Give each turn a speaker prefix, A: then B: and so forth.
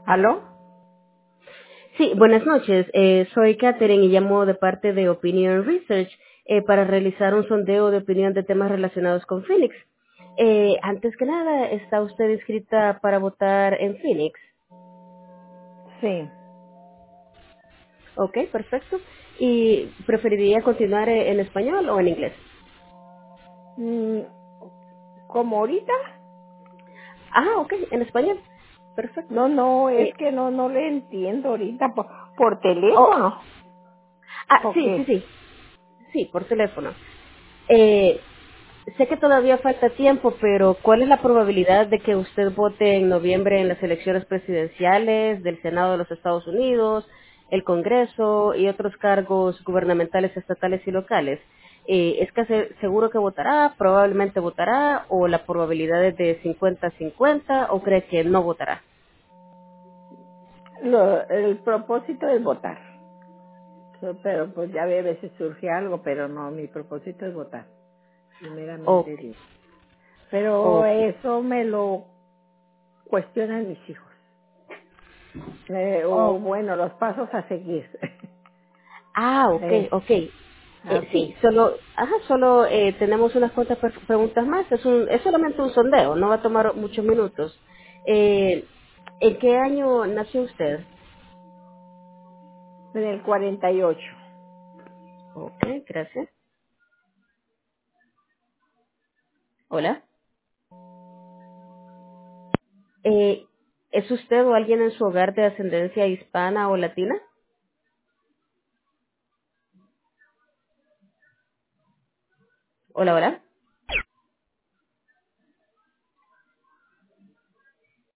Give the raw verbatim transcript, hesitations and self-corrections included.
A: ¿Aló?
B: Sí, buenas noches. Eh, soy Catherine y llamo de parte de Opinion Research eh, para realizar un sondeo de opinión de temas relacionados con Phoenix. Eh, antes que nada, ¿está usted inscrita para votar en Phoenix?
A: Sí.
B: Ok, perfecto. ¿Y preferiría continuar eh, en español o en inglés?
A: Mm, ¿Como ahorita?
B: Ah, ok, en español. Perfecto.
A: No, no, es
B: Eh,
A: que no, no le entiendo ahorita por, por
B: oh,
A: teléfono.
B: ah,
A: ¿O
B: sí, sí,
A: qué?
B: sí. Sí, por teléfono. Eh, Sé que todavía falta tiempo, pero ¿cuál es la probabilidad de que usted vote en noviembre en las elecciones presidenciales del Senado de los Estados Unidos, el Congreso y otros cargos gubernamentales estatales y locales? Eh, ¿Es casi seguro que votará, probablemente votará, o la probabilidad es de cincuenta a cincuenta, o cree que no votará?
A: Lo- el propósito es votar. So, Pero pues ya ve, a veces surge algo, pero no, mi propósito es votar.
B: Ok,
A: Primeramente Dios. Pero
B: ok.
A: eso me lo cuestionan mis hijos. Eh, o
B: Oh.
A: bueno, los pasos a seguir.
B: Ah, ok,
A: eh,
B: ok. Eh,
A: ok.
B: sí, solo, ajá, solo eh, tenemos unas cuantas per- preguntas más. Es, un, es solamente un sondeo, no va a tomar muchos minutos. Eh, ¿En qué año nació usted?
A: En el cuarenta y ocho.
B: Ok, gracias. Hola. Eh, ¿Es usted o alguien en su hogar de ascendencia hispana o latina? Hola, hola.